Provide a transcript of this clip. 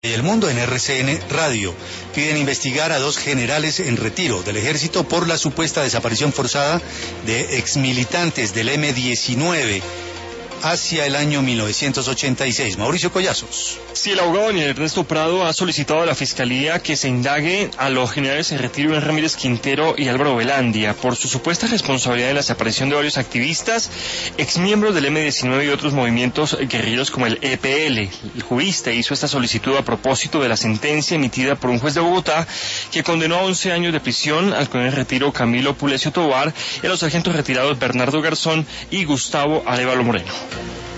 Y el mundo en RCN Radio piden investigar a 2 generales en retiro del ejército por la supuesta desaparición forzada de exmilitantes del M-19 hacia el año 1986. Mauricio Collazos. Sí, el abogado Daniel Ernesto Prado ha solicitado a la Fiscalía que se indague a los generales en retiro Iván Ramírez Quintero y Álvaro Velandia por su supuesta responsabilidad en la desaparición de varios activistas, exmiembros del M-19 y otros movimientos guerrilleros como el EPL. El jurista hizo esta solicitud a propósito de la sentencia emitida por un juez de Bogotá que condenó a 11 años de prisión al coronel en retiro Camilo Pulecio Tovar y a los sargentos retirados Bernardo Garzón y Gustavo Arévalo Moreno.